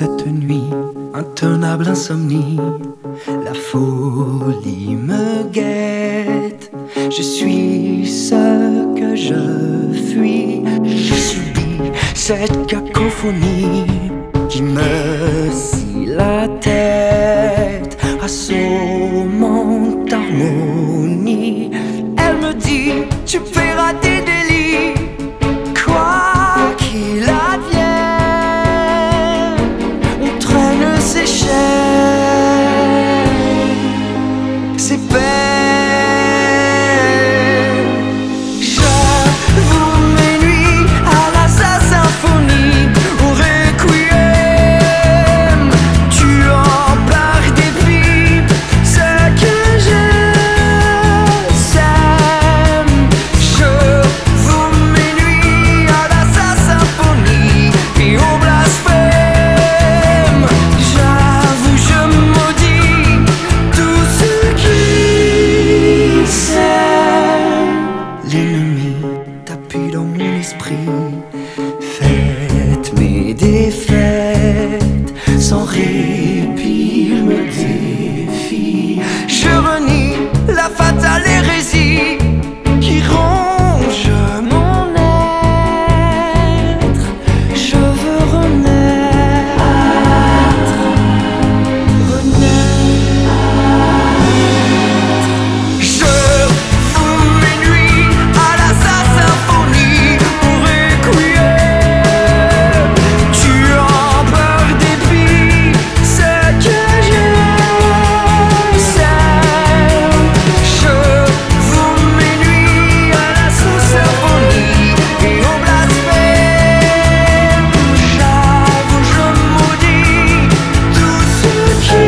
cette nuit, intenable insomnie, la folie me guette. Je suis ce que je fuis, je subis cette cacophonie qui me scie la tête, assommante harmonie. Elle me dit, tu paieras tes délits, quoi qu'il advienne, on traîne ses chaînes, ses peines. J'avoue mes nuits à la symphonie, au requiem, tuant par dépit ce que je sème. J'avoue mes nuits à la symphonie et au blasphème. J'avoue, je maudis tout ce qui s'aime. L'ennemi tapis dans mon esprit, faites mes défaites sans répit, il me défie. Je renie la fatale hérésie qui ronge mon être. Je veux renaître, Je fous mes nuits à la symphonie, au requiem, tuant par dépit ce que je sème. Je fous mes nuits à la symphonie et au blasphème. J'avoue, je maudis tout ce qui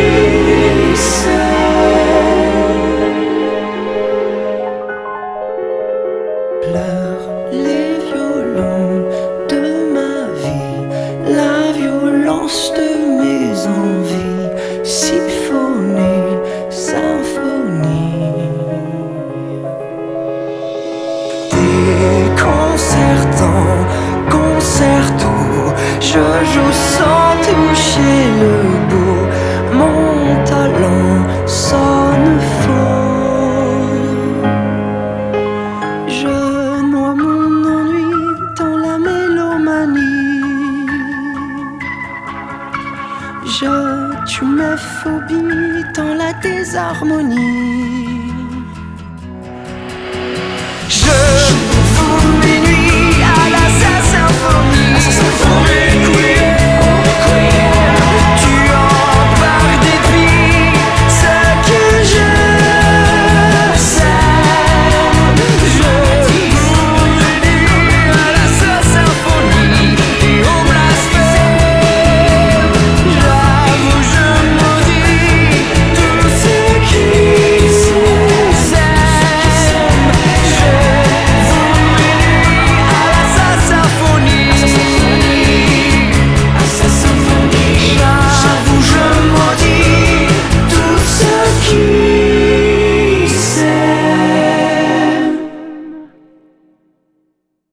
pleurent les violons de ma vie, la violence de mes envies, symphonie, symphonie. Déconcertant, concerto, je joue sans toucher le beau, mon talent sonne faux. Je noie mon ennui dans la mélomanie, je tue mes phobies dans la désharmonie.